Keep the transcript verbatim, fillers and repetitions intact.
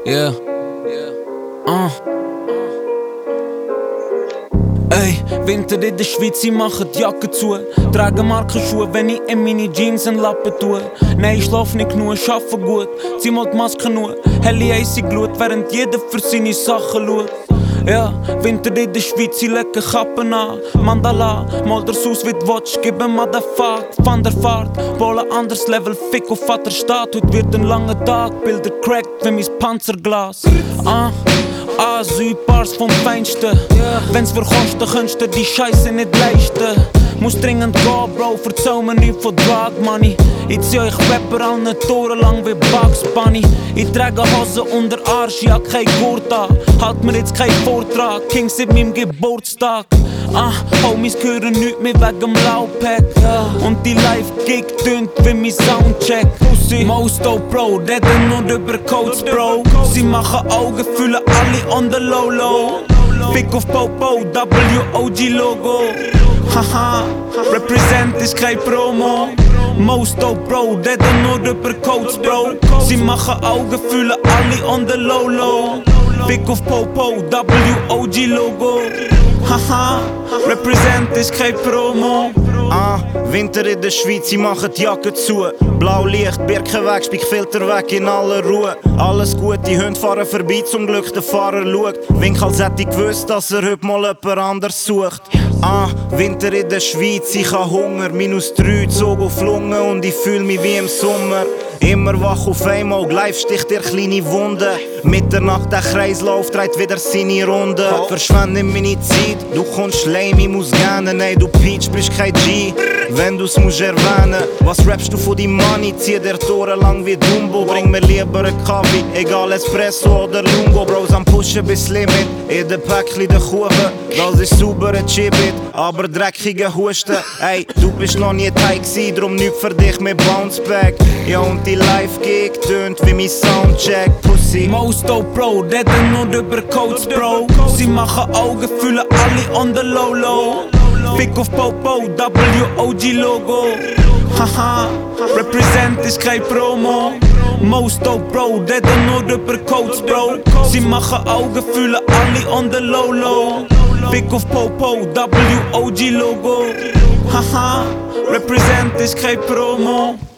Yeah. Uh. Ey, Winter in der Schweiz, ich mache die Jacke zu. Trage Markenschuhe, wenn ich in meine Jeans und Lappen tue. Nein, ich schlaf nicht genug, schaffe gut. Zieh mal die Maske nur, helle Eis in Glut, während jeder für seine Sachen schaut. Ja, Winter in der Schweiz, ich lege Kappen an. Mandala, mal der Haus wie die Watch, gib ihm mal den Fahrt. Van der Fahrt, wohl ein anderes Level, Fick auf Vaterstaat. Heute wird ein langer Tag, Bilder crackt wie mein Panzerglas. Ah, Asylbars vom Feinsten. Wenn's für Kosten könntest du die Scheiße nicht leisten. Muss dringend gehen, Bro, erzähl mir nicht von Drug Money. Ich zieh euch Rapper an den Toren lang wie Bugs Bunny. Ich trage Hose unter Arsch, ich hab kein Gurt an. Halt mir jetzt kein Vortrag, King seit meinem Geburtstag. Ah, Homies hören nichts mehr wegen dem Laubpack. Und die Live-Gig tönt wie mein Soundcheck. Pussy, Mosto Bro, reden nur über Codes, Bro. Sie machen Augen, fühlen alle on the low-low. Fick auf Popo, W O G Logo. Haha, represent ist kein Promo. Mosto Bro, reden nur über Codes, Bro. Sie machen Augen, fühlen alle on the low-low. Fick auf Popo, W O G Logo. Haha, represent ist kein Promo. Ah, Winter in der Schweiz, ich mache die Jacke zu. Blau Licht, Birken weg, Spickfilter weg in aller Ruhe. Alles gut, die Hunde fahren vorbei, zum Glück der Fahrer schaut. Wink, als hätte ich gewusst, dass er heute mal jemand anders sucht. Ah, Winter in der Schweiz, ich hab Hunger. Minus drei, Zug auf Lungen und ich fühl mich wie im Sommer. Immer wach auf einmal, live sticht dir kleine Wunde. Mitternacht der Kreislauf dreht wieder seine Runde. Verschwende meine Zeit, du kommst lame, ich muss gerne. Nein, du Peach bist kein G, wenn du's musst erwähnen. Was rappst du von deinem Money? Zieh dir Tore lang wie Dumbo. Bring mir lieber einen Kaffee, egal Espresso oder Lungo. Bros am Pushen bis Limit, in den Päckchen der Kuchen. Das ist sauberer Chibit, aber dreckige Husten. Ey, du bist noch nie Teig gsi, drum nicht für dich mit Bounceback. Ja, und die Live-Gig tönt wie mein Soundcheck. Pussy, Mosto Bro, reden nur über Codes, Bro. Sie machen Augen, fühlen alle on the low-low. Fick auf Popo, W O G Logo. Haha, represent ist kein Promo. Mosto Bro, reden nur über Codes, Bro. Sie machen Augen, fühlen alle on the low-low. Fick auf Popo, W O G Logo. Haha, represent ist kein Promo.